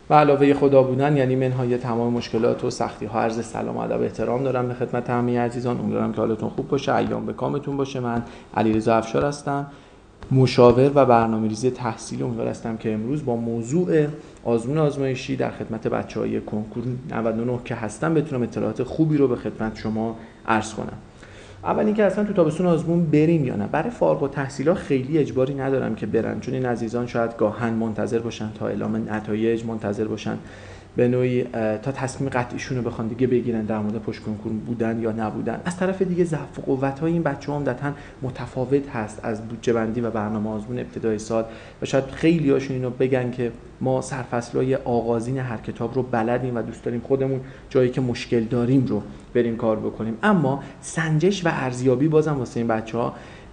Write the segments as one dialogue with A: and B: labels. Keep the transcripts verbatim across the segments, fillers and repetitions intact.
A: و علاوه خدا بودن یعنی منهای تمام مشکلات و سختی ها. عرض سلام و ادب احترام دارم به خدمت همه عزیزان. امیدوارم که حالتون خوب باشه، ایام به کامتون باشه. من علیرضا افشار هستم، مشاور و برنامه‌ریزی تحصیلی. امیدوار هستم که امروز با موضوع آزمون آزمایشی در خدمت بچه‌های کنکور نود و نه که هستم بتونم اطلاعات خوبی رو به خدمت شما عرض کنم. اول اینکه اصلا تو تابستون آزمون بریم یا نه. برای فارغ التحصیلا خیلی اجباری ندارم که برن، چون این عزیزان شاید گاهن منتظر باشن تا اعلام نتایج، منتظر باشن به نوعی تا تصمیم قطعیشون رو بخوان دیگه بگیرن در مورد پشت کنکور بودن یا نبودن. از طرف دیگه ضعف و قوت‌های این بچه‌ها عمدتاً متفاوت هست از بودجه بندی و برنامه آزمون ابتدای سال و شاید خیلی هاشون اینو بگن که ما سرفصل‌های آغازین هر کتاب رو بلدیم و دوست داریم خودمون جایی که مشکل داریم رو بریم کار بکنیم. اما سنجش و ارزیابی بازم واسه این بچه‌ها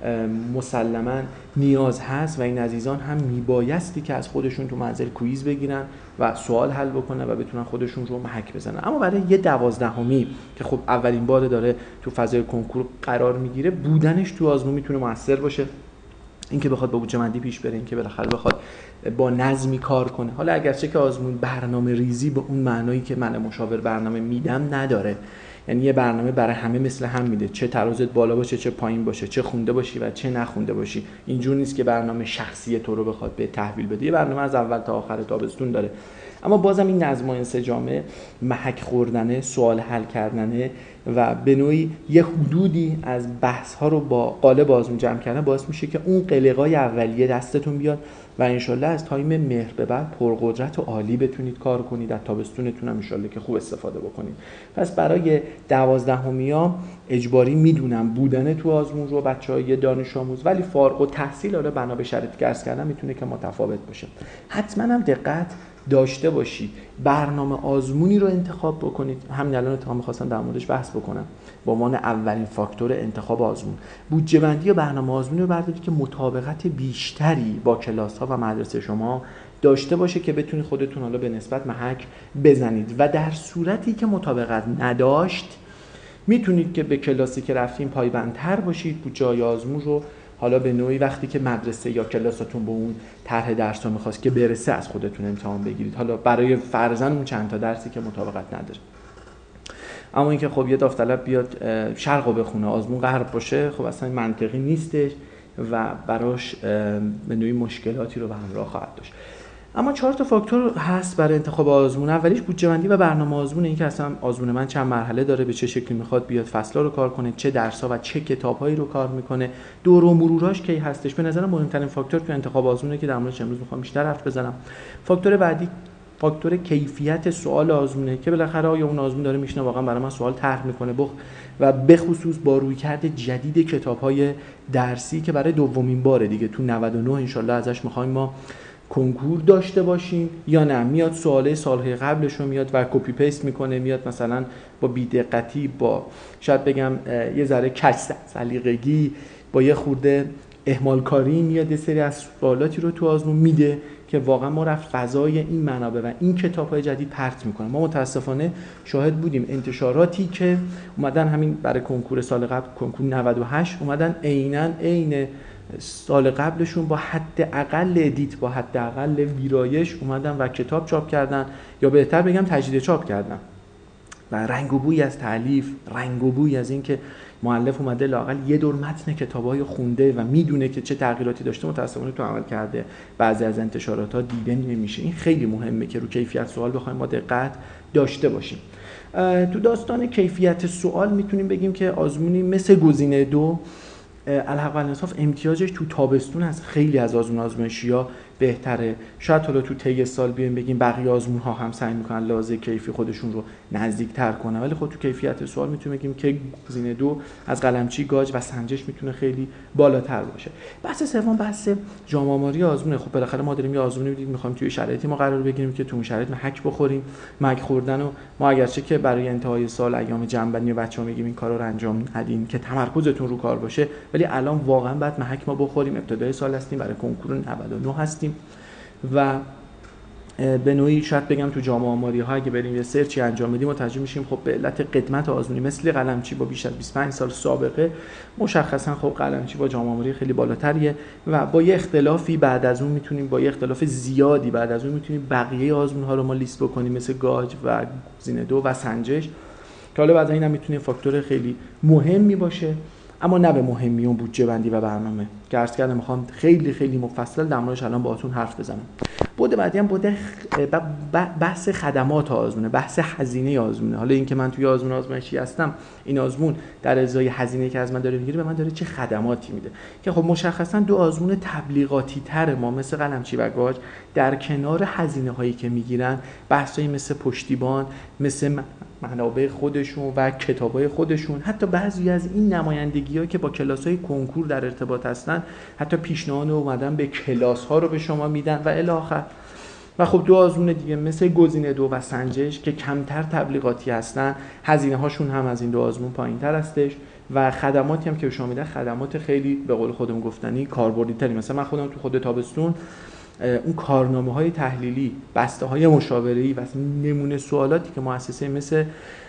A: مسلماً نیاز هست و این عزیزان هم میبایستی که از خودشون تو منزل کویز بگیرن و سوال حل بکنن و بتونن خودشون رو محک بزنن. اما برای یه دوازدهمی که خب اولین بار داره تو فضای کنکور قرار میگیره، بودنش تو آزمون میتونه موثر باشه. اینکه بخواد با بودجه بندی پیش بره، اینکه بالاخره بخواد با نظمی کار کنه. حالا اگرچه که آزمون برنامه ریزی به اون معنایی که من مشاور برنامه میدم نداره، یعنی یه برنامه برای همه مثل هم میده، چه ترازت بالا باشه چه پایین باشه، چه خونده باشی و چه نخونده باشی. اینجور نیست که برنامه شخصی تو رو بخواد به تحویل بده. یه برنامه از اول تا آخر تابستون داره. اما بازم این نظم و انسجامه، محک خوردنه، سوال حل کردنه و به نوعی یه حدودی از بحث ها رو با قالب آزمون جمع کردن باعث میشه که اون قلقای اولیه دستتون بیاد و انشالله از تایم مهر به بعد پرقدرت و عالی بتونید کار کنید. در تابستونتون هم انشالله که خوب استفاده بکنید. پس برای دوازدهمی‌ها اجباری میدونم بودن تو آزمون رو بچه‌های دانش آموز، ولی فارغ التحصیل حالا بنا به شرایطی که عرض کردم میتونه که متفاوت باشه. حتما هم دقت داشته باشید برنامه آزمونی رو انتخاب بکنید. همین الان اتفاقا می‌خواستم در موردش بحث بکنم. به عنوان اولین فاکتور انتخاب آزمون، بودجه بندی یا برنامه آزمونی رو بردارید که مطابقت بیشتری با کلاس‌ها و مدرسه شما داشته باشه که بتونید خودتون حالا به نسبت محک بزنید. و در صورتی که مطابقت نداشت میتونید که به کلاسی که رفتین پایبندتر باشید. بودجه آزمون رو حالا به نوعی وقتی که مدرسه یا کلاساتون به اون طرح درس رو می‌خواست که برسه از خودتون امتحان بگیرید، حالا برای فرضاً اون چند تا درسی که مطابقت نداره. اما اینکه خب یه داوطلب بیاد شرقو بخونه آزمون غرب باشه، خب اصلا منطقی نیستش و براش به نوعی مشکلاتی رو به همراه خواهد داشت. اما چهار تا فاکتور هست برای انتخاب آزمون. اولیش بودجه بندی و برنامه آزمون، این که اصلا آزمون من چند مرحله داره، به چه شکلی میخواد بیاد، فصلا رو کار کنه، چه درس‌ها و چه کتاب‌هایی رو کار میکنه، دور و مروراش کی هستش. به نظرم مهمترین فاکتور تو انتخاب آزمونه که در موردش امروز میخوام بیشتر حرف بزنم. فاکتور بعدی فاکتور کیفیت سوال آزمونه که بالاخره آیا اون آزمون داره میشینه واقعا برای من سوال طرح میکنه بخ و به خصوص با رویکرد جدید کتاب‌های درسی که برای دومین باره دیگه تو نود و نه ان شاءالله ازش می‌خوایم ما کنکور داشته باشیم یا نه. میاد سواله سالهای قبلش رو میاد و کپی پیست میکنه، میاد مثلا با بی‌دقتی، با شاید بگم یه ذره کج سلیقگی، با یه خورده اهمال کاری میاد یه سری از سوالاتی رو تو آزمون میده که واقعا ما رفت فضای این منابع و این کتاب‌های جدید پرت میکنه. ما متاسفانه شاهد بودیم انتشاراتی که اومدن همین برای کنکور سال قبل، کنکور نود و هشت، اومدن عیناً عین سال قبلشون با حد اقل ادیت، با حد اقل ویرایش اومدن و کتاب چاپ کردن، یا بهتر بگم تجدید چاپ کردن و رنگ و بوی از تالیف، رنگ و بوی از این که مؤلف اومده لااقل یه دور متن کتابای خونده و میدونه که چه تغییراتی داشته، متأسفانه تو عمل کرده بعضی از انتشارات ها دیده نمیشه. این خیلی مهمه که رو کیفیت سوال بخوایم ما دقت داشته باشیم. تو داستان کیفیت سوال میتونیم بگیم که آزمونی مثل گزینه دو الحق الانصاف امتیازش تو تابستون از خیلی از آزمون آزمایشی‌ها بهتره. شاید حالا تو طی سال بیایم بگیم بقیه آزمون‌ها هم سعی می‌کنن لحاظ کیفی خودشون رو نزدیک‌تر کنن، ولی خب تو کیفیت سوال میتونیم بگیم که گزینه دو از قلمچی، گاج و سنجش میتونه خیلی بالاتر باشه. بحث سوم بحث جام‌آماری آزمونه. خب بالاخره ما داریم یه آزمونی می‌دیم، می‌خوایم توی شرایطی ما قرار بگیریم که تو اون شرایط محک بخوریم. محک خوردن و ما اگرچه که برای انتهای سال ایام جنبندی بچه‌ها میگیم این کارا رو انجام ندین که تمرکزتون رو کار باشه، ولی الان واقعا بعد محک ما بخوریم. ابتدای سال هستیم، برای کنکور نود و نه هستیم و به نوعی شاید بگم تو جامعه آماری ها اگه بریم یه سرچی انجام بدیم متوجه میشیم خب به علت قدمت آزمونی مثل قلمچی با بیش از بیست و پنج سال سابقه مشخصا خب قلمچی با جامعه آماری خیلی بالاتریه و با یه اختلافی بعد از اون میتونیم با یه اختلاف زیادی بعد از اون میتونیم بقیه آزمون ها رو ما لیست بکنیم مثل گاج و گزینه دو و سنجش که حالا بعد از اینم میتونه فاکتور خیلی مهمی باشه، اما نه به مهمی اون بودجه بندی و برنامه که عرض کردم میخوام خیلی خیلی مفصل در موردش الان باهاتون حرف بزنم. بود بعدی هم بود بحث خدمات آزمونه، بحث هزینه آزمونه. حالا اینکه من توی آزمون آزمایشی هستم، این آزمون در ازای هزینه‌ای که از من داره میگیره به من داره چه خدماتی میده که خب مشخصا دو آزمون تبلیغاتی تر ما مثل قلمچی و گاج در کنار هزینه هایی که میگیرن بحثایی مثل پشتیبان، مثل منابع خودشون و کتابای خودشون، حتی بعضی از این نمایندگی‌ها که با کلاس‌های کنکور در ارتباط هستن حتی پیشنهاد اومدن به کلاس‌ها رو به شما میدن و الی آخر. و خب دو آزمون دیگه مثل گزینه دو و سنجش که کمتر تبلیغاتی هستن، هزینه هاشون هم از این دو آزمون پایین‌تر هستش و خدماتی هم که به شما میدن خدمات خیلی به قول خودم گفتنی کاربردی‌تری. مثلا من خودم تو خود تابستون اون کارنامه‌های تحلیلی، بسته‌های مشاوره‌ای و نمونه سوالاتی که مؤسسه مثل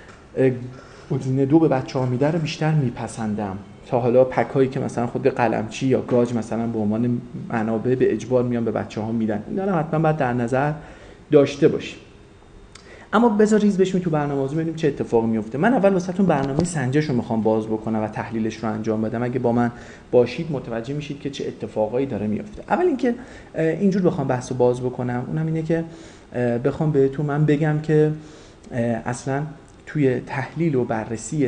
A: گزینه دو به بچه‌ها میده رو بیشتر میپسندم تا حالا پکایی که مثلا خود قلمچی یا گاج مثلا به عنوان منابع به اجبار میان به بچه‌ها میدن. اینا رو حتما باید در نظر داشته باشیم. اما بذار ریز بشیم تو برنامه‌ریزی ببینیم چه اتفاقی میفته. من اول واسهتون برنامه سنجش رو میخوام باز بکنم و تحلیلش رو انجام بدم. اگه با من باشید متوجه میشید که چه اتفاقایی داره میفته. اول اینکه اینجور بخوام بحث رو باز بکنم، اونم اینه که بخوام بهتون من بگم که اصلا توی تحلیل و بررسی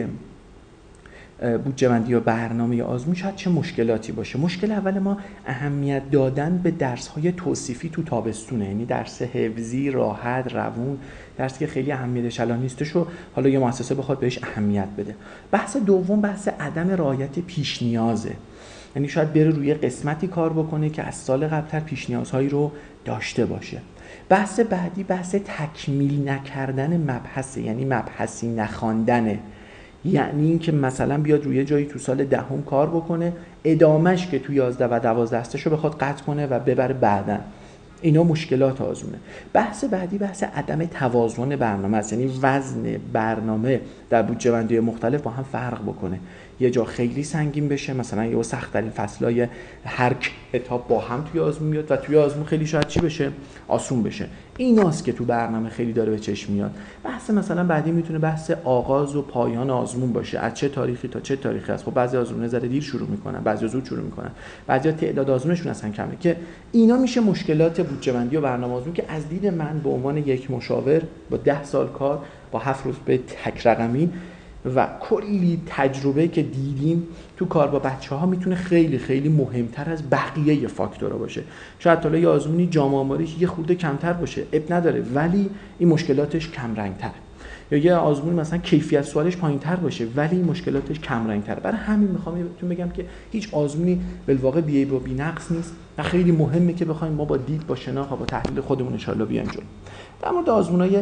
A: بودجه بندی یا برنامه آزمون شاید چه مشکلاتی باشه. مشکل اول ما اهمیت دادن به درس‌های توصیفی تو تابستونه، یعنی درس حفظی راحت روون، درسی که خیلی اهمیتش الان نیستش و حالا یه مؤسسه بخواد بهش اهمیت بده. بحث دوم بحث عدم رعایت پیش نیازه، یعنی شاید بره روی قسمتی کار بکنه که از سال قبل‌تر پیش نیازهایی رو داشته باشه. بحث بعدی بحث تکمیل نکردن مبحث، یعنی مبحثی نخواندنه، یعنی این که مثلا بیاد روی جایی تو سال دهم کار بکنه، ادامش که تو یازده و دوازده هستش رو بخواد قطع کنه و ببره بعدن. اینا مشکلات آزمونه. بحث بعدی بحث عدم توازن برنامه است، یعنی وزن برنامه در بودجه بندی مختلف با هم فرق بکنه. یه جا خیلی سنگین بشه، مثلا یه سخت ترین فصلای هر کتاب با هم توی آزمون میاد و توی آزمون خیلی شاید چی بشه؟ آسون بشه. ایناست که تو برنامه خیلی داره به چشم میاد. بحث مثلا بعدی میتونه بحث آغاز و پایان آزمون باشه، از چه تاریخی تا چه تاریخی است. خب بعضی آزمون زده دیر شروع میکنن، بعضی زود شروع میکنن، بعضی تعداد آزمونشون اصلا کمه، که اینا میشه مشکلات بودجه بندی و برنامه آزمون که از دید من به عنوان یک مشاور با ده سال کار با هفت روز به تک رقمی و کلی تجربه که دیدیم تو کار با بچه‌ها میتونه خیلی خیلی مهمتر از بقیه فاکتورها باشه. شاید حالا یه آزمونی جامعه آماریش یه خورده کمتر باشه، اب نداره، ولی این مشکلاتش کم رنگ‌تره. یا یه آزمون مثلا کیفیت سوالش پایین‌تر باشه ولی مشکلاتش کم رنگ‌تره. برای همین میخوام بهتون بگم که هیچ آزمونی بالواقع بی‌عیب و بی‌نقص نیست و خیلی مهمه که بخوایم ما با دید، با شناخت و با تحلیل خودمون ان شاءالله بیایم جلو. در مورد آزمونای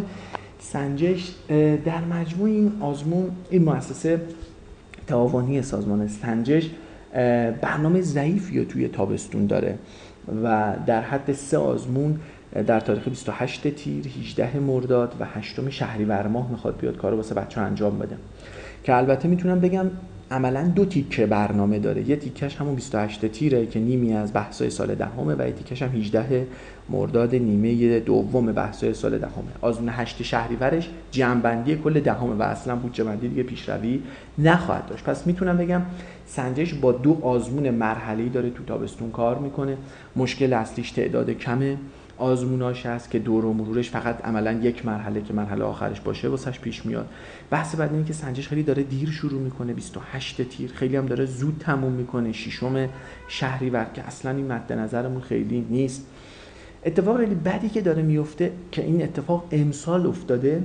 A: سنجش، در مجموع این آزمون، این مؤسسه تعاونی سازمان سنجش برنامه ضعیفی رو توی تابستون داره و در حد سه آزمون در تاریخ بیست و هشت تیر، هجده مرداد و هشتم شهریور ماه میخواد بیاد کارو واسه بچه‌ها انجام بده، که البته میتونم بگم عملاً دو تیکه برنامه داره. یه تیکش همون بیست و هشت تیره که نیمی از بحث‌های سال دهمه و یه تیکش هم هجده مرداد نیمه دوم بحث‌های سال دهمه. آزمون هشت شهریورش جمع‌بندی کل دهمه و اصلاً بودجه بندی دیگه پیشروی نخواهد داشت. پس میتونم بگم سنجش با دو آزمون مرحله‌ای داره تو تابستون کار میکنه. مشکل اصلیش تعداد کمه آزموناش هست که دور و مرورش فقط عملاً یک مرحله که مرحله آخرش باشه واسش پیش میاد. بحث بعد اینه که سنجش خیلی داره دیر شروع میکنه، بیست و هشت تیر، خیلی هم داره زود تموم میکنه، ششم شهریور که اصلاً این مد نظرمون خیلی نیست. اتفاق خیلی بدی که داره میفته که این اتفاق امسال افتاده،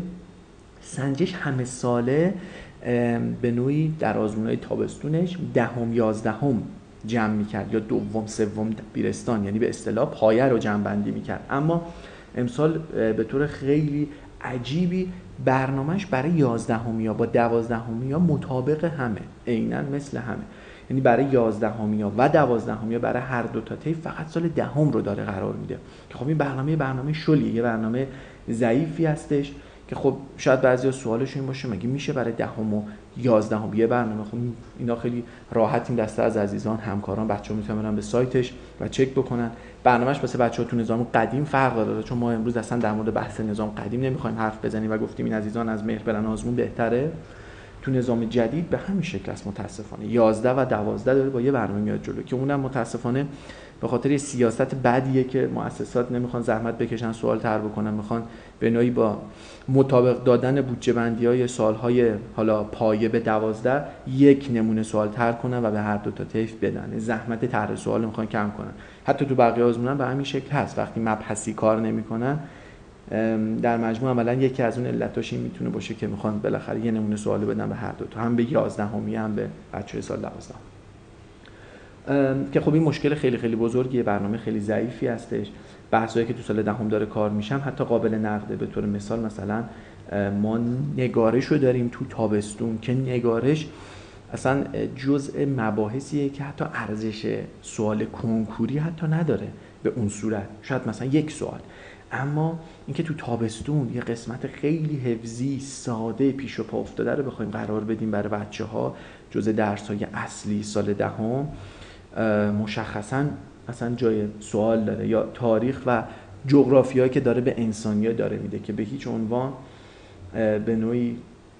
A: سنجش همه ساله به نوعی در آزمونهای تابستونش دهم یازدهم جمع میکرد یا دوم سوم دبیرستان، یعنی به اصطلاح پایه رو جمع بندی میکرد، اما امسال به طور خیلی عجیبی برنامهش برای یازدهمی یا با دوازدهمی یا مطابق همه، عیناً مثل همه. یعنی برای یازدهمیا و دوازدهمیا برای هر دو تا طیف فقط سال دهم رو داره قرار میده که خب این برنامه برنامه شلیه، یه برنامه ضعیفی هستش که خب شاید بعضیا سوالش این باشه مگه میشه برای دهم و یازدهم یه برنامه؟ خب اینا خیلی راحت این دسته از عزیزان همکاران بچه‌ها میتونن برن به سایتش و چک بکنن. برنامه‌اش واسه بچه‌ها تو نظام قدیم فرق داره، چون ما امروز اصلا در مورد بحث نظام قدیم نمیخوایم حرف بزنیم و گفتیم این عزیزان از مهر برن آزمون بهتره. تو نظام جدید به همین شکل است متاسفانه. یازده و دوازده داره با یه برنامه میاد جلو که اونم متاسفانه به خاطر سیاست بدیه که مؤسسات نمیخوان زحمت بکشن سوال طرح بکنن، میخوان به نوعی با مطابق دادن بودجه بندی‌های سالهای حالا پایه به دوازده یک نمونه سوال طرح کنن و به هر دو تا طیف بدن. زحمت طرح سوال میخوان کم کنن. حتی تو بقیه آزمونان به همین شکل هست. وقتی مبحثی کار نمیکنن در مجموع عملا یکی از اون علتاش این میتونه باشه که میخوان بالاخره یه نمونه سوال بدن به هر دو تا، هم به یازدهمی هم به بچه‌های سال دوازده. که خب این مشکل خیلی خیلی بزرگیه، برنامه خیلی ضعیفی هستش. بحثایی که تو سال دهم داره کار میشم حتی قابل نقده. به طور مثال مثلا ما نگارش رو داریم تو تابستون که نگارش اصلا جزء مباحثیه که حتی ارزش سوال کنکوری حتی نداره به اون صورت، شاید مثلا یک سوال. اما اینکه تو تابستون یه قسمت خیلی حفظی ساده پیش و پا افتاده رو بخوایم قرار بدیم برای بچه‌ها جزء درس‌های اصلی سال دهم، مشخصاً اصلا جای سوال داره. یا تاریخ و جغرافیایی که داره به انسانیات داره میده که به هیچ عنوان به نوعی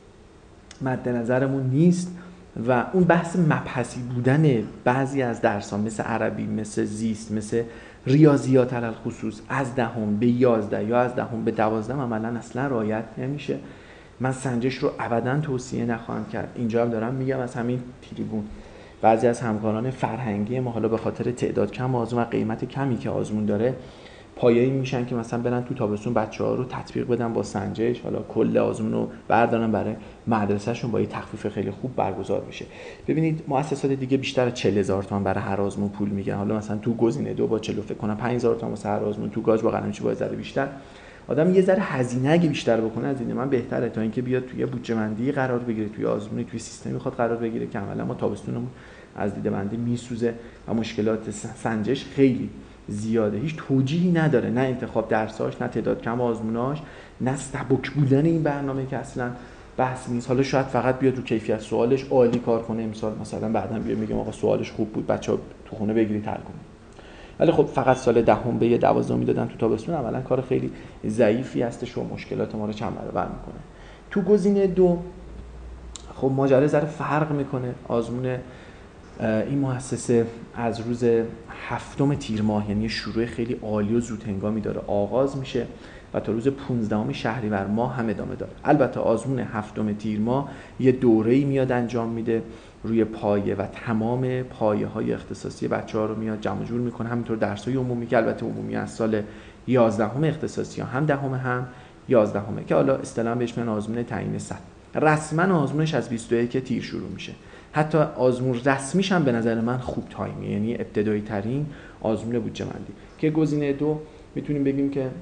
A: مد نظرمون نیست. و اون بحث مبحثی بودن بعضی از درس‌ها مثل عربی، مثل زیست، مثل ریاضیات علل خصوص از دهم به یازده یا از دهم به دوازده عملاً اصلا رعایت نمیشه. من سنجش رو ابداً توصیه نخواهم کرد. اینجا هم دارم میگم از همین تریبون بعضی از همکاران فرهنگی ما حالا به خاطر تعداد کم آزمون و قیمت کمی که آزمون داره پایه‌ای میشن که مثلا برن تو تابستون بچه‌ها رو تطبیق بدن با سنجش، حالا کل آزمون رو بردارن برای مدرسه‌شون با یه تخفیف خیلی خوب برگزار بشه. ببینید مؤسسات دیگه بیشتر از چهل هزار تومان برای هر آزمون پول میگن. حالا مثلا تو گزینه دو با چهل فکر کنم پنج هزار تومان واسه هر آزمون، تو گاج با قلمچی با ذره بیشتر. آدم یه ذره هزینه اگه بیشتر بکنه از این من بهتره تا اینکه بیاد توی بودجه بندی قرار بگیره، توی آزمونی توی سیستمی خود قرار بگیره که عملا ما تابستونمون از دیده بندی میسوزه و مشکلات سنجش خیلی زیاده. هیچ توجیهی نداره، نه انتخاب درساش، نه تعداد کم آزموناش، نه سبک بودن این برنامه که اصلا بحث نیست. حالا شاید فقط بیاد تو کیفیت سوالش عالی کار کنه امسال، مثلا بعداً بیاد میگم آقا سوالش خوب بود بچه‌ها تو خونه بگیرید حل کنید. ولی خب فقط سال دهم به دوازدهم دادن تو تابستون عملاً کار خیلی ضعیفی هستش و مشکلات ما رو چند برابر میکنه. تو گزینه دو خب ماجرا ذره فرق میکنه. آزمون این مؤسسه از روز هفتم تیر ماه یعنی شروع خیلی عالی و زود هنگامی داره آغاز میشه و تا روز پانزدهم شهریور ماه هم ادامه داره. البته آزمون هفتم تیر ماه یه دوره‌ای میاد انجام میده روی پایه و تمام پایه‌های اختصاصی بچه‌ها رو میاد جمع جور میکنه. همینطور درس‌های عمومی که البته عمومی از سال یازدهم اختصاصی ها هم دهم هم یازدهم که حالا اصطلاحاً بهش میگن آزمون تعیین سطح. رسما آزمونش از بیست و یک تیر شروع میشه. حتی آزمون رسمیش هم به نظر من خوب تایمیه، یعنی ابتدایی ترین آزمون بودجه بندی که گزینه دو میتونیم بگیم که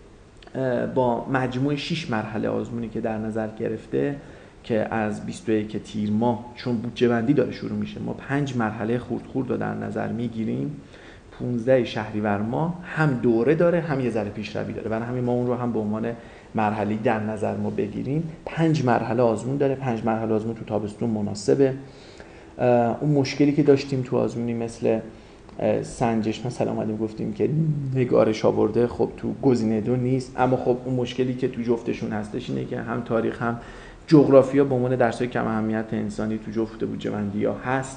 A: با مجموع شش مرحله آزمونی که در نظر گرفته که از بیست و یک تیر ماه چون بودجه بندی داره شروع میشه ما پنج مرحله خورد خورد رو در نظر میگیریم. پانزده شهریور ماه هم دوره داره هم یه ذره پیشروی داره، برای همین ما اون رو هم به عنوان مرحله در نظر ما بگیریم. پنج مرحله آزمون داره، پنج مرحله آزمون تو تابستون مناسبه. اون مشکلی که داشتیم تو آزمونی مثل سنجش مثلا اومدیم گفتیم که نگارش آورده، خب تو گزینه دو نیست. اما خب اون مشکلی که تو جفتشون هستش اینه که هم تاریخ هم جغرافیا به عنوان درس‌های کم اهمیت انسانی تو جفت بودجه بندی‌ها هست.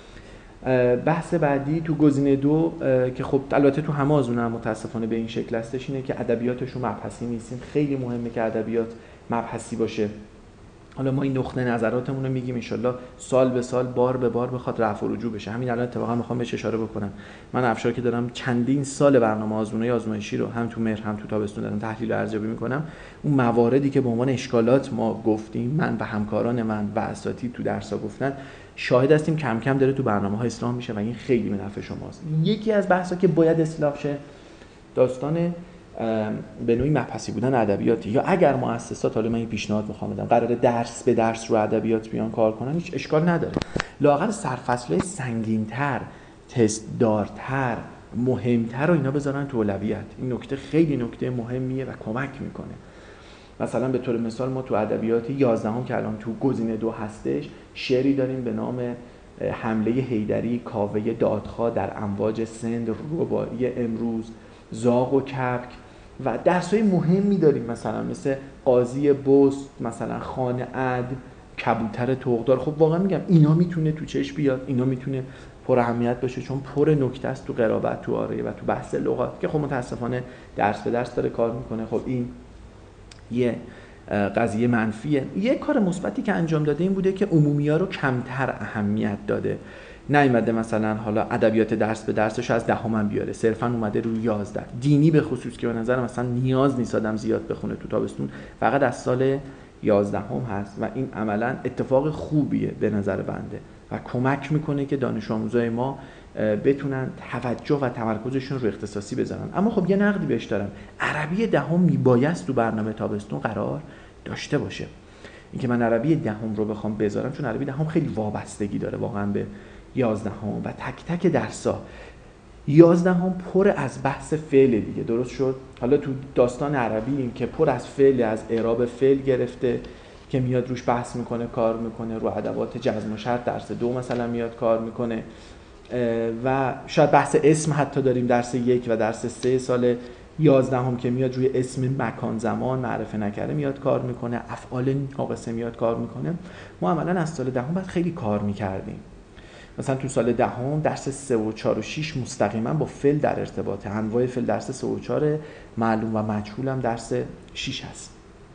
A: بحث بعدی تو گزینه دو که خب البته تو همه آزمون‌ها متاسفانه به این شکل هستش اینه که ادبیاتشون مبحثی نیستیم. خیلی مهمه که ادبیات مبحثی باشه. حالا ما این نقطه نظراتمون رو میگیم ان شاءالله سال به سال بار به بار بخواد رفع و رجوع بشه. همین الان اتفاقا میخوام بهش اشاره بکنم. من افشار که دارم چندین سال برنامه آزمونای آزمایشی رو هم تو مهر هم تو تابستون دارم تحلیل و ارزیابی میکنم. اون مواردی که به عنوان اشکالات ما گفتیم، من و همکاران من و اساتید تو درس‌ها گفتن، شاهد هستیم کم کم داره تو برنامه‌ها اصلاح میشه و این خیلی به نفع شماست. یکی از بحثا که باید اصلاح شه داستان به نوعی مبحثی بودن ادبیاتی، یا اگر مؤسسات، حالا من این پیشنهاد میخوام بدم، قراره درس به درس رو ادبیات بیان کار کنن هیچ اشکال نداره، لااقل سرفصل‌های سنگین‌تر، تست دارتر، مهمتر رو اینا بذارن تو اولویت. این نکته خیلی نکته مهمیه و کمک میکنه. مثلا به طور مثال ما تو ادبیات یازدهم که الان تو گزینه دو هستش، شعری داریم به نام حمله حیدری کاوه دادخواه در امواج سند، رباعی امروز، زاغ و کبک و درس‌های مهمی داریم مثلا مثل قاضی بست، مثلا خان عد، کبوتر طوقدار. خب واقعا میگم اینا میتونه تو چشم بیاد، اینا میتونه پر اهمیت باشه چون پر نکته است تو قرائت، تو آریه و تو بحث لغات که خب متاسفانه درس به درس داره کار میکنه. خب این یه قضیه منفیه. یه کار مثبتی که انجام داده این بوده که عمومی‌ها رو کمتر اهمیت داده. نیومده مثلا حالا ادبیات درس به درسش از دهم بیاره، صرفا اومده روی یازده. دینی به خصوص که به نظر مثلا نیاز نیست آدم زیاد بخونه تو تابستون، فقط از سال یازدهم هست و این عملا اتفاق خوبیه به نظر بنده و کمک میکنه که دانش آموزای ما بتونن توجه و تمرکزشون رو اختصاصی بذارن. اما خب یه نقدی بهش دارم، عربی دهم میبایست تو برنامه تابستون قرار داشته باشه. اینکه من عربی دهم رو بخوام بذارم، چون عربی دهم خیلی وابستگی داره واقعا به یازدهم و تک تک درس‌ها. یازدهم پر از بحث فعل دیگه، درست شد؟ حالا تو داستان عربی این که پر از فعل، از اعراب فعل گرفته که میاد روش بحث میکنه، کار میکنه، رو ادوات جزم و شرط درس دو مثلا میاد کار میکنه و شاید بحث اسم حتی داریم درس یک و درس سه سال یازدهم که میاد روی اسم، مکان، زمان، معرفه نکره میاد کار میکنه، افعال ناقصه میاد کار میکنه. ما عملا از سال دهم بعد خیلی کار میکردیم. مثلا تو سال دهم درس سه و چهار و شش مستقیما با فعل در ارتباطه. انواع فعل درس سه و چهار، معلوم و مجهول هم درس شش هست.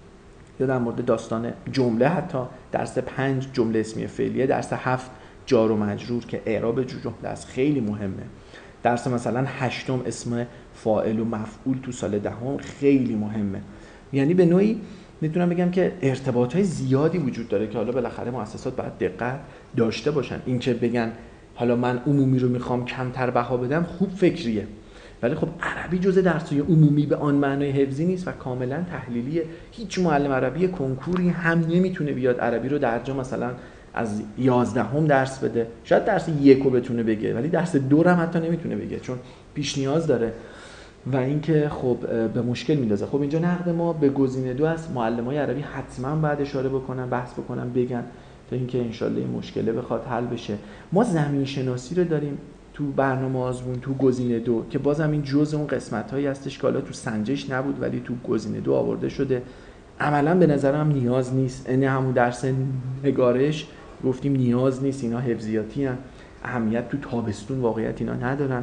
A: یا در مورد داستان جمله حتی درس پنج جمله اسمی فعلیه، درس هفت جار و مجرور که اعراب جمله است خیلی مهمه. درس مثلا هشتم اسم فاعل و مفعول تو سال دهم خیلی مهمه. یعنی به نوعی میتونم بگم که ارتباطات زیادی وجود داره که حالا بالاخره مؤسسات باید دقت داشته باشن. این که بگن حالا من عمومی رو میخوام کمتر بها بدم خوب فکریه، ولی خب عربی جزء درس‌های عمومی به آن معنای حفظی نیست و کاملا تحلیلیه. هیچ معلم عربی کنکوری هم نمیتونه بیاد عربی رو درجا مثلا از یازدهم درس بده. شاید درس یکو بتونه بگه ولی درس دو هم حتی نمیتونه بگه چون پیش نیاز داره و اینکه خب به مشکل میندازه. خب اینجا نقد ما به گزینه دو از معلمای عربی حتما بعد اشاره بکنن، بحث بکنن، بگن تا اینکه انشالله این مشکله بخواد حل بشه. ما زمین شناسی رو داریم تو برنامه آزمون تو گزینه دو که بازم این جزء اون قسمت‌هایی هستش که حالا تو سنجش نبود ولی تو گزینه دو آورده شده. عملاً به نظرم نیاز نیست. این همون درس نگارش گفتیم نیاز نیست، اینا حفظیاتی هستن، اهمیت تو تابستون واقعیت اینا ندارن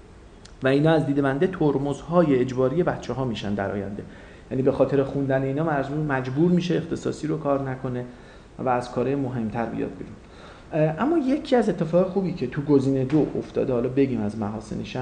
A: و اینا از دید بنده ترمزهای اجباری بچه‌ها میشن در آینده. یعنی به خاطر خوندن اینا مجبور مجبور میشه اختصاصی رو کار نکنه و از کارهای مهمتر بیاد بیرون. اما یکی از اتفاقات خوبی که تو گزینه دو افتاده، حالا بگیم از محاسنش،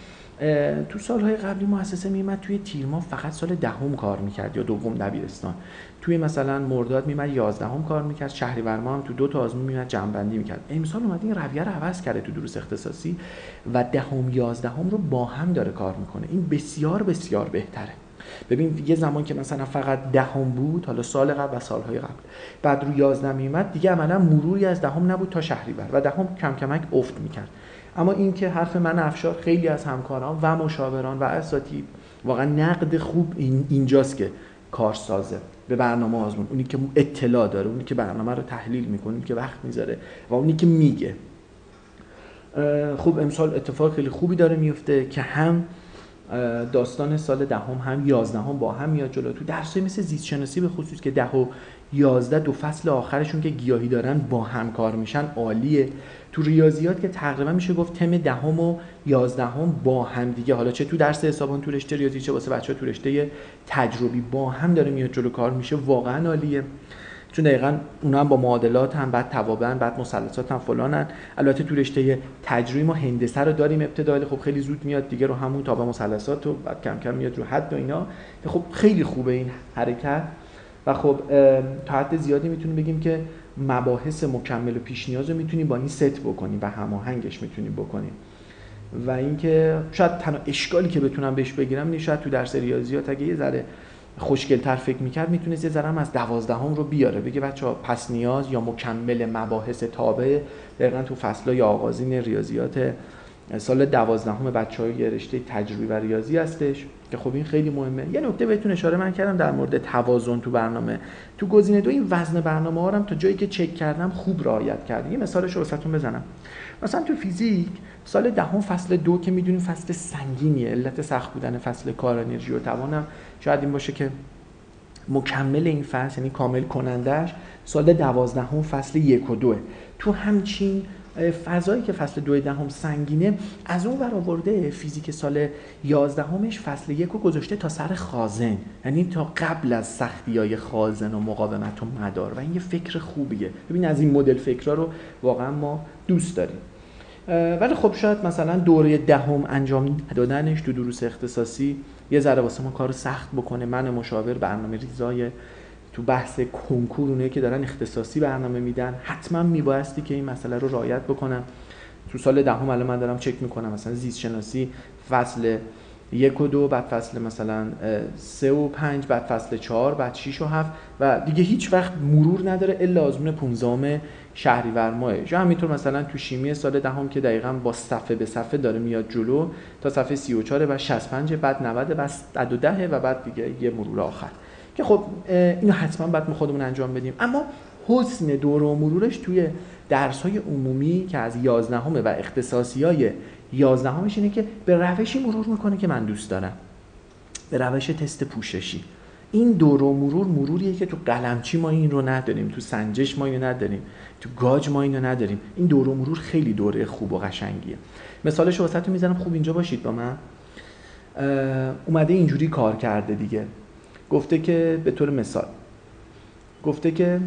A: تو سالهای قبلی مؤسسه میمد توی تیر ماه فقط سال دهم کار میکرد یا دوم دبیرستان، توی مثلا مرداد میمد یازدهم کار میکرد، شهریور ماه هم تو دو تا آزمون میمد جمع‌بندی میکرد. امسال اومده این رویه رو عوض کرده تو دروس اختصاصی و دهم یازدهم رو با هم داره کار میکنه. این بسیار بسیار بهتره. ببین یه زمان که مثلا فقط دهم بود، حالا سال قبل و سالهای قبل، بعد رو یازده میومد دیگه عملا مروری از دهم نبود تا شهریور و دهم کم کمک افت میکرد. اما این که حرف من افشار خیلی از همکاران و مشاوران و اساتید واقعا نقد خوب این اینجاست که کارسازه به برنامه آزمون، اونی که اطلاع داره، اونی که برنامه رو تحلیل میکنه، اونی که وقت میذاره و اونی که میگه. خب امسال اتفاق خیلی خوبی داره میفته که هم داستان سال دهم هم یازدهم با هم میاد جلو. تو درسای مثل زیست شناسی به خصوص که ده و یازده دو فصل آخرشون که گیاهی دارن با هم کار میشن عالیه. تو ریاضیات که تقریبا میشه گفت تم دهم و یازدهم با هم دیگه، حالا چه تو درس حسابان تو رشته ریاضی چه واسه بچه‌ها تو رشته تجربی با هم داره میاد جلو کار میشه، واقعا عالیه. چون دقیقاً اونا هم با معادلات هم بعد توابع بعد مثلثات هم فلانن. البته تو رشته تجربی ما هندسه رو داریم ابتدایی، خب خیلی زود میاد دیگه رو همون تابع مثلثات و بعد کم کم میاد رو حد و اینا. خب خیلی خوبه این حرکت و خب تا حد زیادی میتونیم بگیم که مباحث مکمل و پیش نیاز رو میتونیم با این ست بکنیم و هماهنگش میتونیم بکنیم. و اینکه شاید تنها اشکالی که بتونم بهش بگیرم اینه شاید تو درس ریاضیات اگه یه ذره خوشگل‌تر فکر می‌کرد میتونست یه ذره از دوازدهم رو بیاره، بگه بچه‌ها پس نیاز یا مکمل مباحث تابع دقیقاً تو فصل‌های آغازین ریاضیات سال دوازدهم بچه‌های یه رشته تجربی و ریاضی هستش که خب این خیلی مهمه. یه نکته بهتون اشاره من کردم در مورد توازن تو برنامه. تو گزینه دو این وزن برنامه ها رو تا جایی که چک کردم خوب رعایت کرد. یه مثالش رو واسهتون بزنم. مثلا تو فیزیک سال دهم فصل دو که میدونیم فصل سنگینیه، علت سخت بودن فصل کار انرژی و توانم شاید این باشه که مکمل این فصل یعنی کامل کنندش سال دوازدهم فصل یک و دوه. تو همچین فضایی که فصل دو دهم سنگینه، از اون ور آورده فیزیک سال یازدهمش فصل یک رو گذاشته تا سر خازن، یعنی تا قبل از سختی‌های خازن و مقاومت و مدار، و این یه فکر خوبیه. ببین از این مدل فکرها رو واقعا ما دوست داریم. ولی خب شاید مثلا دوره دهم انجام دادنش تو دروس اختصاصی یه ذره واسه ما کارو سخت بکنه. من مشاور برنامه ریزای تو بحث کنکور اونه که دارن اختصاصی برنامه میدن حتما میبایستی که این مسئله رو رعایت بکنن. تو سال دهم الان من دارم چک میکنم مثلا زیست شناسی فصل یک و دو، بعد فصل مثلا سه و پنج، بعد فصل چهار، بعد شیش و هفت، و دیگه هیچ وقت مرور نداره الا آزمون پونزدهم شهریور ماه. یا همینطور مثلا تو شیمی سال دهم که دقیقاً با صفحه به صفحه داره میاد جلو تا صفحه سی و چهار، بعد شصت و پنج، بعد نود، بعد صد و ده و بعد دیگه یه مرور آخر که خب اینو حتما باید ما خودمون انجام بدیم. اما حسن دوره و مرورش توی درس‌های عمومی که از یازدهمه و اختصاصی‌های یازدهمش اینه که به روشی مرور میکنه که من دوست دارم، به روش تست پوششی. این دوره و مرور مروریه که تو قلمچی ما این رو نداریم، تو سنجش ما اینو نداریم، تو گاج ما اینو نداریم. این دوره و مرور خیلی دوره خوب و قشنگیه. مثالش رو واسهتون میزنم، خوب اینجا باشید با من. اومده اینجوری کار کرده دیگه، گفته که به طور مثال گفته که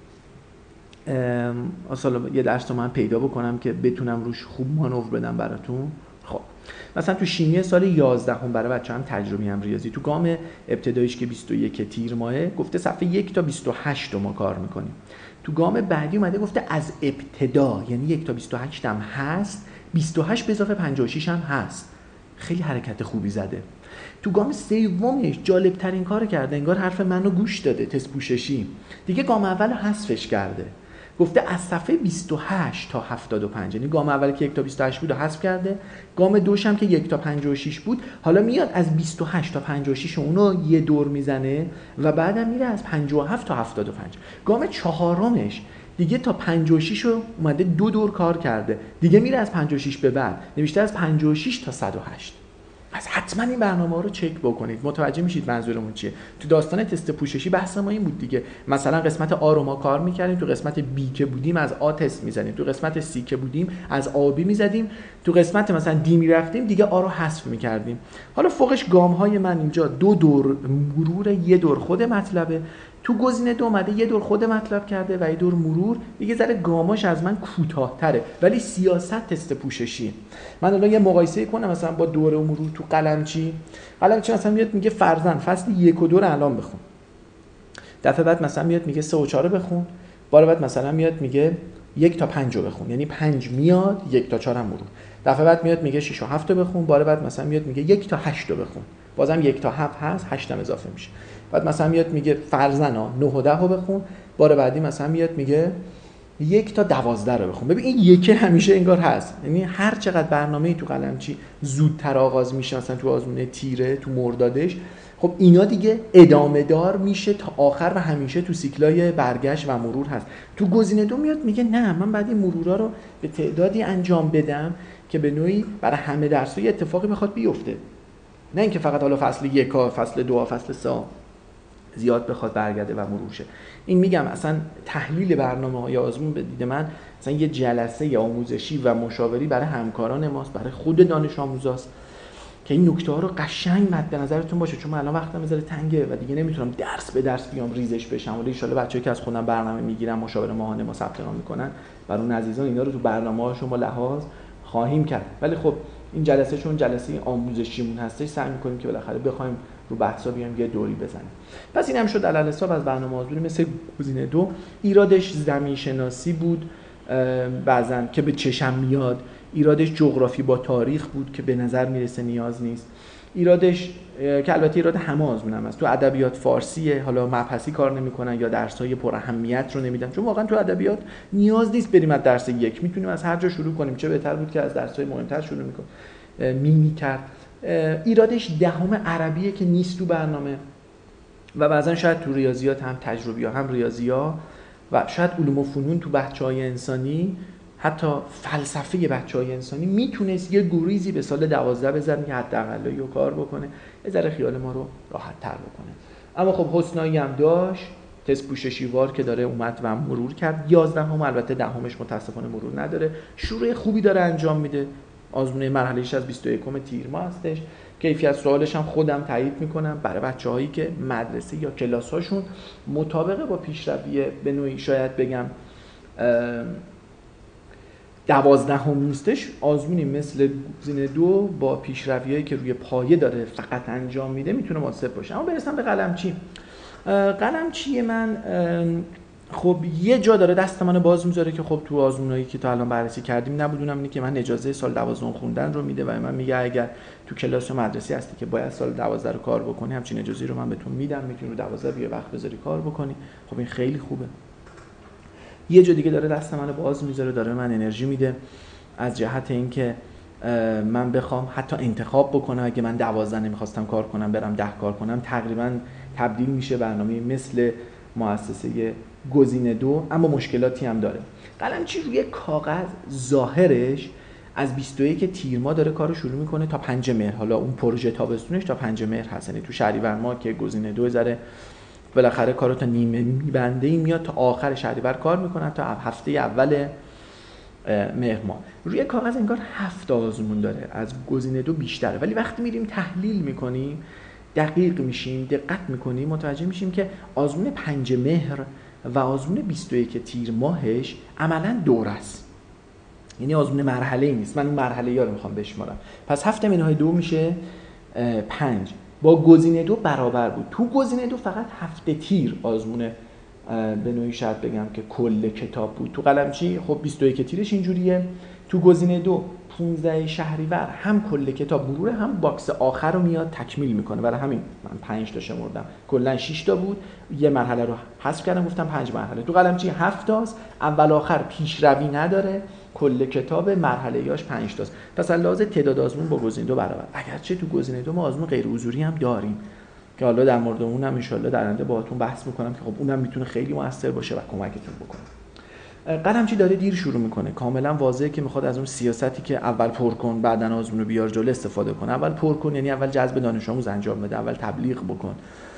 A: اصلا یه درس رو من پیدا بکنم که بتونم روش خوب مانور بدم براتون. خب مثلا تو شیمی سال یازدهم برای بچه‌ها هم تجربی هم ریاضی تو گام ابتداییش که بیست و یک تیر ماهه گفته صفحه یک تا بیست و هشت ما کار میکنیم. تو گام بعدی اومده گفته از ابتدا، یعنی یک تا بیست و هشت هم هست، بیست و هشت به اضافه پنجاه و شش هم هست. خیلی حرکت خوبی زده. تو گام سومش جالب ترین کار کرده، انگار حرف منو گوش داده، تست پوششی. دیگه گام اول حذفش کرده، گفته از صفحه بیست و هشت تا هفتاد و پنج، یعنی گام اول که یک تا بیست و هشت بود رو حذف کرده، گام دوش هم که یک تا پنجاه و شش بود حالا میاد از بیست و هشت تا پنجاه و شش اونو یه دور میزنه و بعدم میره از پنجاه و هفت تا هفتاد و پنج. گام چهارمش دیگه تا پنجاه و شش رو اومده دو دور کار کرده، دیگه میره از پنجاه و شش به بعد، نوشته از پنجاه و شش تا صد و هشت. پس حتما این برنامه رو چک بکنید، متوجه میشید منظورمون چیه. تو داستان تست پوششی بحث ما این بود دیگه، مثلا قسمت آ رو ما کار میکردیم، تو قسمت بی که بودیم از آ تست میزدیم، تو قسمت سی که بودیم از آ بی میزدیم، تو قسمت مثلا دی میرفتیم دیگه آ رو حذف میکردیم. حالا فوقش گام های من اینجا دو دور مرور، یه دور خود مطلبه. تو گزینه دو اومده یه دور خود مطلب کرده و یه دور مرور، دیگه ذره گاماش از من کوتاه‌تره ولی سیاست تست پوششی. من الان یه مقایسه کنم مثلا با دوره و مرور تو قلمچی. قلمچی مثلا میاد میگه فرضاً فصل یک و دو رو الان بخون، دفعه بعد مثلا میاد میگه سه و چهار رو بخون، بار بعد مثلا میاد میگه یک تا پنج رو بخون، یعنی پنج میاد یک تا چهار هم مرور. دفعه بعد میاد میگه شش و هفت رو بخون، بار بعد مثلا میاد میگه یک تا هشت رو بخون، بازم یک تا هفت هست، هشت هم اضافه میشه. بعد مثلا میاد میگه فرضاً نه و ده رو بخون، بار بعدی مثلا میاد میگه یک تا دوازده رو بخون. ببین این یک همیشه انگار هست، یعنی هر چقدر برنامه‌ای تو قلمچی زودتر آغاز میشه، مثلا تو آزمون تیره تو مردادش، خب اینا دیگه ادامه دار میشه تا آخر و همیشه تو سیکلای برگشت و مرور هست. تو گزینه دو میاد میگه نه، من بعد این مرورا رو به تعدادی انجام بدم که به نوعی برای همه درس‌ها اتفاقی بخواد بیفته، نه اینکه فقط حالا فصل یک ها، فصل دو ها، فصل سه زیاد بخواد برگرده و مرور شه. این میگم اصلا تحلیل برنامه‌های آزمون به دید من اصلا یه جلسه آموزشی و مشاوری برای همکاران ماست، برای خود دانش آموزاست که این نکته‌ها رو قشنگ مد نظرتون باشه، چون من الان وقتم بذاره تنگه و دیگه نمیتونم درس به درس بیام ریزش بشم. ولی ان شاءالله بچه‌ای که از خودم برنامه میگیرن، مشاور ماهانه ما ثبت نام میکنن، برای اون عزیزان اینا رو تو برنامه‌هاشون ما لحاظ خواهیم کرد. ولی خب این جلسه چون جلسه آموزشیمون هستش، سعی می‌کنیم که بالاخره بخوایم رو بحثا بیام یه دوری بزنیم. پس این هم شد علل حساب از برنامه آزمون مثل گزینه دو. ایرادش زمین شناسی بود بعضن که به چشم میاد، ایرادش جغرافی با تاریخ بود که به نظر میرسه نیاز نیست، ایرادش که البته ایراد همه آزمون هم هست، تو ادبیات فارسیه، حالا مبحثی کار نمیکنن یا درس‌های پر اهمیت رو نمیدن، چون واقعا تو ادبیات نیاز نیست بریم از درس یک، میتونیم از هر جا شروع کنیم، چه بهتر بود که از درس‌های مهمتر شروع میکنیم میمی کرد. ایرادش دهم عربیه که نیست تو برنامه و بعضا شاید تو ریاضیات هم تجربیات هم ریاضیات و شاید علوم و فنون تو بچه‌های انسانی، حتی فلسفه بچه‌های انسانی میتونست یه گریزی به سال دوازده بزنه که حداقل رو کار بکنه، یه ذره خیال ما رو راحت تر بکنه. اما خب حسنایی هم داشت، تست پوششی وار که داره اومد و مرور کرد. یازدهم البته دهمش متاسفانه مرور نداره، شروع خوبی داره انجام میده. آزمون مرحله‌ایش از بیست و یکم تیر ماه هستش. کیفیت سوالش هم خودم تایید میکنم برای بچه‌هایی که مدرسه یا کلاس‌هاشون مطابقه با پیشروی به نوعی شاید بگم دوازدهم نیستش، آزمونی مثل گزینه دو با پیشروی‌هایی که روی پایه داره فقط انجام میده میتونه مناسب باشه. اما برسم به قلمچی. قلمچی من خب یه جا داره دست منو باز میذاره که خب تو آزمونایی که تا الان بررسی کردیم نبودونم اینه که من اجازه سال دوازده خوندن رو میده و من میگه اگر تو کلاس مدرسه هستی که باید سال دوازده رو کار بکنی، همچین اجازه رو من بهتون میدم، میتونی رو دوازده بیا وقت بذاری کار بکنی. خب این خیلی خوبه. یه جا دیگه داره دست منو باز میذاره، داره من انرژی میده از جهت اینکه من بخوام حتی انتخاب بکنم، اگه من دوازده نمیخواستم کار کنم برم ده کار کنم، تقریبا تبدیل میشه برنامه مثل مؤسسه گزینه دو، اما مشکلاتی هم داره. قلمچی روی کاغذ ظاهرش از بیست و یک تیر ماه داره کارو شروع میکنه تا پنج مهر، حالا اون پروژه تابستونش تا پنج مهر هست، یعنی تو شهریور ماه که گزینه دو ذره بالاخره کارو تا نیمه میبنده این میاد تا آخر شهریور کار میکنه تا هفته اول مهر ماه. روی کاغذ انگار هفت آزمون داره، از گزینه دو بیشتره، ولی وقتی میریم تحلیل میکنیم دقیق میشیم، دقت میکنیم، متوجه میشیم که آزمون پنج مهر و آزمون بیست و یک تیر ماهش عملاً دوره است، یعنی آزمون مرحله‌ای نیست. من اون مرحله‌ای رو میخوام بشمارم. پس هفت منهای دو میشه پنج، با گزینه دو برابر بود. تو گزینه دو فقط هفته تیر آزمون به نوعی شاید بگم که کل کتاب بود. تو قلمچی خب بیست و یک تیرش اینجوریه، تو گزینه دو پانزده شهریور هم کل کتاب مروره هم باکس آخر رو میاد تکمیل میکنه، برای همین من پنج تا شمردم، کلا شش تا بود، یه مرحله رو حذف کردم گفتم پنج مرحله. تو قلمچی هفت تاست، اول آخر پیشروی نداره، کل کتاب مرحله‌ایاش پنج تاست. پس لحاظ تعداد آزمون با گزینه دو برابر، اگرچه تو گزینه دو ما آزمون غیر حضوری هم داریم که حالا در مورد اونم ان شاءالله در آینده باهاتون بحث میکنم که خب اونم میتونه خیلی موثر باشه و کمکتون بکنه. قلمچی داره دیر شروع میکنه، کاملا واضحه که میخواد از اون سیاستی که اول پر کن بعدن آزمون رو بیار جلو استفاده کنه. اول پر کن یعنی اول جذب دانش آموز انجام بده، اول تبلیغ بکن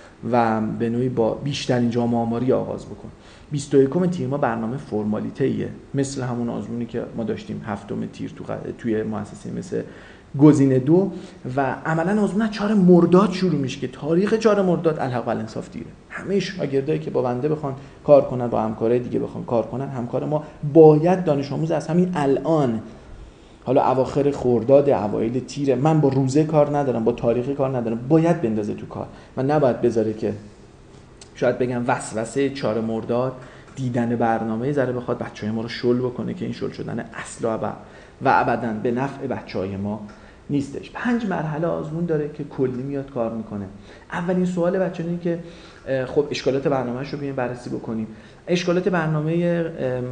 A: و به نوعی با بیشترین جامعه آماری آغاز بکن. بیست و یکم تیر ما برنامه فرمالیته ایه، مثل همون آزمونی که ما داشتیم هفتم تیر تو توی مؤسسه مثل گزینه دو، و عملا آزمون از چهار مرداد شروع میشه که تاریخ چهار مرداد الحق بالانصاف دیره. همه شاگردایی که با بنده بخوان کار کنن، با همکارای دیگه بخوان کار کنن، همکار ما باید دانش آموز از همین الان، حالا اواخر خرداد اوایل تیر، من با روزه کار ندارم، با تاریخ کار ندارم، باید بندازه تو کار. من نباید بذاره که شاید بگم وسوسه چهار مرداد دیدن برنامه ذره بخواد بچهای ما رو شل بکنه که این شل شدن اصلا و و ابداً به نفع بچهای ما نیستش. پنج مرحله آزمون داره که کلی میاد کار میکنه. اولین سوال بچه اینه که خب اشکالات برنامه‌اش رو بیایم بررسی بکنیم. اشکالات برنامه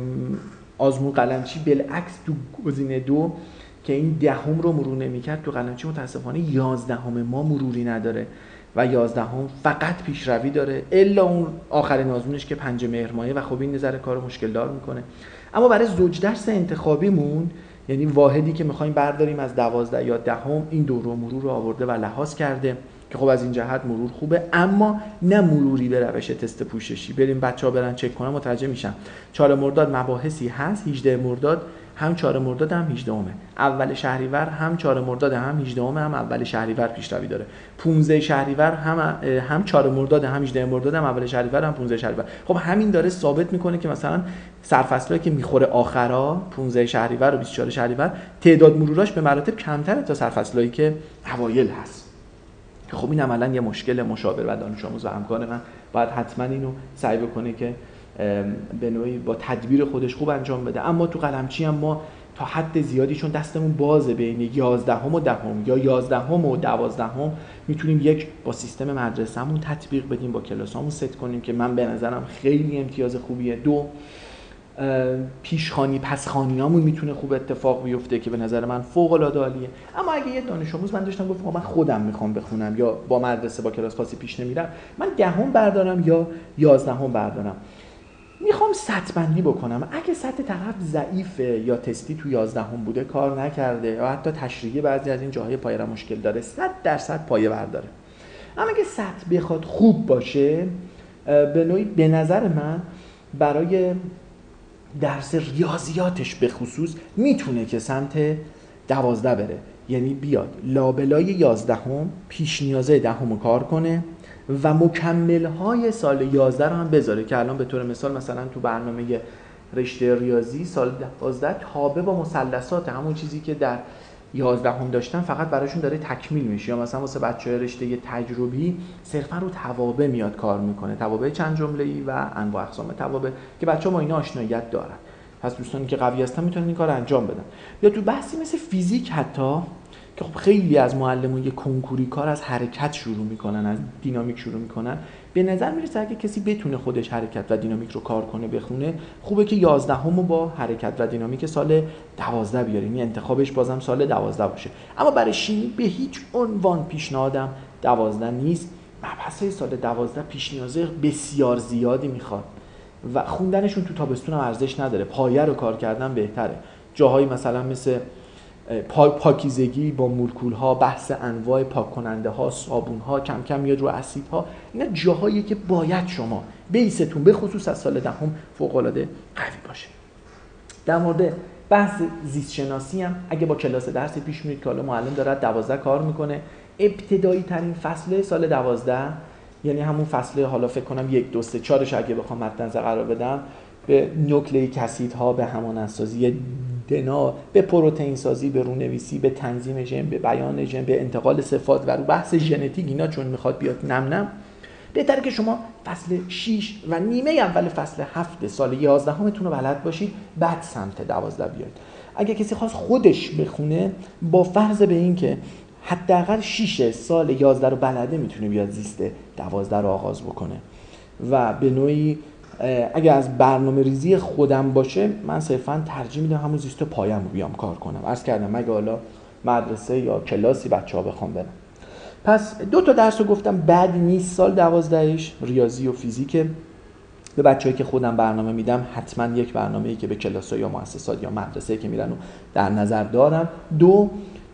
A: آزمون قلمچی بالعکس تو گزینه دو که این دهم رو مرور نمی‌کرد، تو قلمچی متاسفانه یازدهم ما مروری نداره و یازدهم فقط پیشروی داره، الا اون آخرین آزمونش که پنج مهر ماهه و خب این نظر کارو مشکل دار میکنه. اما برای زوج درس انتخابیمون، یعنی واحدی که میخوایم برداریم از دوازده یا دهم، این دو رو مرور رو آورده و لحاظ کرده که خب از این جهت مرور خوبه، اما نه مروری به روش تست پوششی. بریم بچه‌ها برن چک کنن متوجه میشن. چهار مرداد مباحثی هست، هجده مرداد هم چهار مرداد هم هجدهمه، اول شهریور هم چهار مرداد هم هجدهمه، هم اول شهریور پیشروی داره، پانزده شهریور هم هم چهار مرداد هم هجده مرداد هم اول شهریور هم پانزده شهریور. خب همین داره ثابت میکنه که مثلا سرفصلایی که میخوره آخرا پانزده شهریور و بیست و چهار شهریور تعداد مروراش به مراتب کمتره تا سرفصلایی که اوایل هست. خب این عملاً یه مشکل. مشاور و دانش آموز و همکار من باید حتما اینو سعی بکنه که به نوعی با تدبیر خودش خوب انجام بده. اما تو قلمچی هم ما تا حد زیادی چون دستمون بازه بین یازدهم و دهم یا یازدهم و دوازدهم میتونیم یک با سیستم مدرسه‌مون تطبیق بدیم، با کلاسامون ست کنیم که من به نظرم خیلی امتیاز خوبیه. دو پیشخوانی پسخوانیامون میتونه خوب اتفاق بیفته که به نظر من فوق العاده عالیه. اما اگه یه دانش آموز من داشتم گفت من خودم میخوام بخونم یا با مدرسه با کلاس پاسی پیش نمیرم، من دهم بردارم یا یازدهم بردارم، میخوام سطح بندی بکنم. اگه سطح طرف ضعیفه یا تستی تو یازدهم بوده کار نکرده یا حتی تشریحی بعضی از این جاهای پایه را مشکل داره، صد درصد پایه برداره. اما اگه سطح بخواد خوب باشه، به نوعی به نظر من برای درس ریاضیاتش به خصوص میتونه که سمت دوازده بره، یعنی بیاد لابلای یازدهم پیش نیازه دهم رو کار کنه و مکمل‌های سال یازده رو هم بذاره که الان به طور مثال مثلا تو برنامه رشته ریاضی سال دوازده تابع با مثلثات، همون چیزی که در یازدهم داشتن فقط براشون داره تکمیل میشه. یا مثلا واسه بچه‌های رشته تجربی صرفا رو توابع میاد کار میکنه، توابع چند جمله‌ای و انواع اقسام توابع که بچه‌ها با اینا آشناییت دارن. پس دوستانی که قوی هستن میتونن این کارو انجام بدن. یا تو بحثی مثل فیزیک حتی که خب خیلی از معلمون یه کنکوری کار از حرکت شروع میکنن، از دینامیک شروع میکنن، به نظر میرسه اگه کسی بتونه خودش حرکت و دینامیک رو کار کنه بخونه، خوبه که یازدهم رو با حرکت و دینامیک سال دوازده بیاریم، یعنی انتخابش بازم سال دوازده باشه. اما برای شیمی به هیچ عنوان پیشنهادم دوازده نیست. مبحث‌های سال دوازده پیش نیازه بسیار زیادی میخواد و خوندنشون تو تابستون هم ارزش نداره، پایه رو کار کردن بهتره. جاهایی مثلا مثل پا، پاکیزگی با مولکول ها، بحث انواع پاک کننده ها، صابون ها، کم کم میاد رو اسید ها، اینا جاهایی که باید شما بیستون به خصوص از سال دهم فوق العاده قوی باشه. در مورد بحث زیست شناسی هم اگه با کلاس درس پیش میرید که حالا معلم داره دوازده کار میکنه، ابتدایی ترین فصل سال دوازده، یعنی همون فصل حالا فکر کنم یک دو سه چهارش اگه بخوام مد نظر قرار بدم، به نوکلیک اسیدها، به همانندسازی دنا، به پروتئین سازی، به رونویسی، به تنظیم ژن، به بیان ژن، به انتقال صفات و رو بحث ژنتیک، اینا چون میخواد بیاد نم نم، بهتره که شما فصل شش و نیمه اول فصل هفت سال یازدهمتون رو بلد باشید، بعد سمت دوازده بیاید. اگه کسی خواست خودش بخونه با فرض به این که حداقل شش سال یازده رو بلده، میتونه بیاد زیست دوازده رو آغاز بکنه و به نوعی اگه از برنامه ریزی خودم باشه، من صرفا ترجیح میدم همون زیست پایم رو بیام کار کنم. عرض کردم اگه حالا مدرسه یا کلاسی بچه‌ها بخوام برم. پس دو تا درس رو گفتم بد نیست سال دوازدهش، ریاضی و فیزیک. به بچه‌هایی که خودم برنامه میدم حتما یک برنامه‌ای که به کلاس‌ها یا مؤسسات یا مدرسه‌ای که میرن رو در نظر دارم. دو،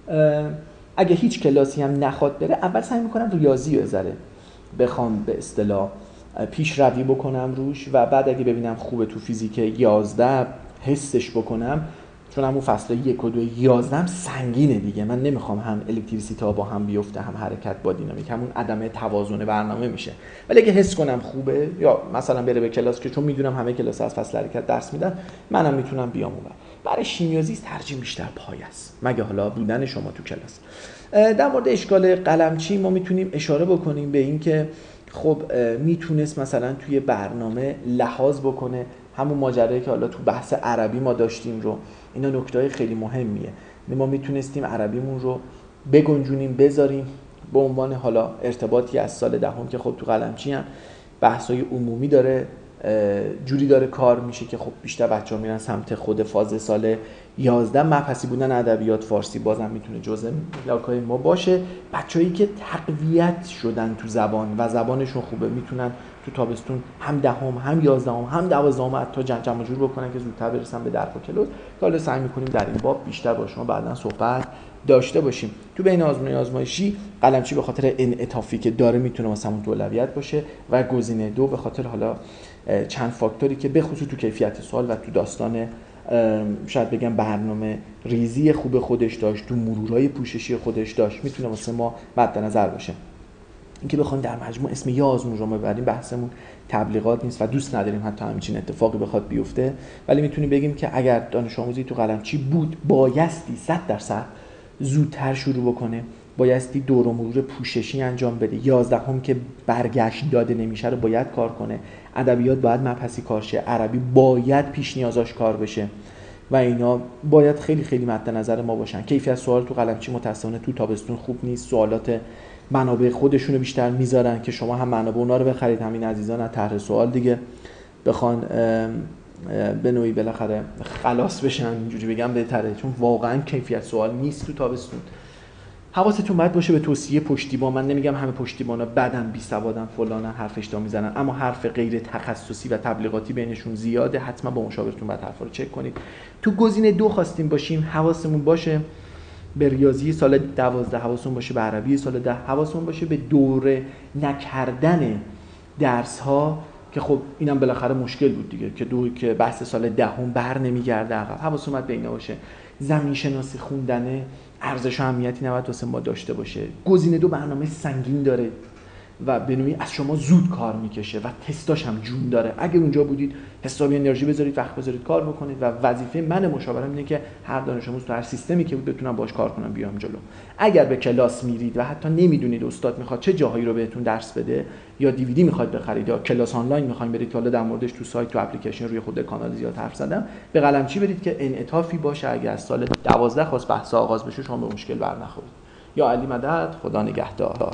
A: اگه هیچ کلاسی هم نخواد بره، اول سعی میکنم ریاضی رو ذره بخوام به اصطلاح پیش روی بکنم روش و بعد اگه ببینم خوبه تو فیزیک یازده حسش بکنم، چون همون فصل یک و دو یازده هم سنگینه دیگه، من نمیخوام هم الکتریسیته ها با هم بیفته هم حرکت با دینامیک، همون عدم توازن برنامه میشه. ولی اگه حس کنم خوبه یا مثلا بره به کلاس که چون میدونم همه کلاس از فصل حرکت درس میدن، منم میتونم بیام اون. برای شیمیازیست ترجیح بیشتر پایه است، مگه حالا بودن شما تو کلاس. در مورد اشکال قلمچی ما میتونیم اشاره بکنیم به این که خب میتونست مثلا توی برنامه لحاظ بکنه همون ماجرایی که حالا تو بحث عربی ما داشتیم رو، اینا نکته‌های خیلی مهمیه. ما میتونستیم عربیمون رو بگنجونیم بذاریم به عنوان حالا ارتباطی از سال دهم که خب تو قلمچی هم بحث‌های عمومی داره، جوری داره کار میشه که خب بیشتر بچه‌ها میرن سمت خود فاز سال یازده. مبحثی بودن ادبیات فارسی بازم میتونه جزء لاکای ما باشه. بچه‌هایی که تقویت شدن تو زبان و زبانشون خوبه میتونن تو تابستون هم دهم هم یازدهم هم دوازدهم حتی جمع جور بکنن که زودتر برسن به درس و کلاس. حالا سعی میکنیم در این باب بیشتر با شما بعداً صحبت داشته باشیم. تو بین آزمون آزمایشی قلمچی به خاطر انعطافی که داره میتونه واسمون اولویت باشه و گزینه دو به خاطر حالا چند فاکتوری که به خصوص تو کیفیت سوال و تو داستان شاید بگم برنامه ریزی خوب خودش داشت، تو مرورای پوششی خودش داشت، میتونه واسه ما مد نظر باشه. اینکه بخوایم در مجموع اسم یه آزمون رو ببریم بحثمون تبلیغات نیست و دوست نداریم حتی همچین اتفاقی بخواد بیفته، ولی میتونیم بگیم که اگر دانش آموزی تو قلمچی بود بایستی صد درصد زودتر شروع بکنه، بایستی دور و مرور پوششی انجام بده. یازدهم که برگشت داده نمیشه رو باید کار کنه. ادبیات باید مبحثی کار شه، عربی باید پیش نیازاش کار بشه و اینا باید خیلی خیلی مد نظر ما باشن. کیفیت سوال تو قلمچی متأسفانه تو تابستون خوب نیست، سوالات منابع خودشونو بیشتر میذارن که شما هم منابع اونا رو بخرید، همین عزیزان از طرح سوال دیگه بخوان به نوعی بالاخره خلاص بشن، اینجوری بگم بهتره، چون واقعا کیفیت سوال نیست تو تابستون. حواستون باید باشه به توصیه پشتیبان. من نمیگم همه پشتیبانا بدن، بی سوادن، فلانن، حرف اشتباه میزنن، اما حرف غیر تخصصی و تبلیغاتی بینشون زیاده. حتما با مشاورتون باید حرفا رو چک کنید. تو گزینه دو خواستیم باشیم، حواسمون باشه به ریاضی سال دوازده، حواسمون باشه به عربی سال ده، حواسمون باشه به دوره نکردن درس ها که خب اینم بالاخره مشکل بود دیگه که دو که بحث سال دهم بر نمیگرده عقب. حواسمون باید به اینا باشه. زمین شناسی خوندنه ارزش و اهمیتی نباید واسه ما داشته باشه. گزینه دو برنامه سنگین داره و به نوعی از شما زود کار میکشه و تستاش هم جون داره. اگه اونجا بودید حسابی انرژی بذارید، وقت بذارید کار بکنید و وظیفه من مشاورم اینه که هر دانش آموز تو هر سیستمی که بود بتونم باش کار کنم بیام جلو. اگر به کلاس میرید و حتی نمیدونید استاد میخواد چه جاهایی رو بهتون درس بده یا دیویدی میخواید بخرید یا کلاس آنلاین میخواید برید که حالا در موردش تو سایت تو اپلیکیشن روی خود کانال زیاد حرف زدم، به قلمچی برید که انعطافی باشه. اگه از سال دوازده خواست بحث آغاز بشه شما به مشکل برنخورید. یا علی مدد، خدا نگهدار.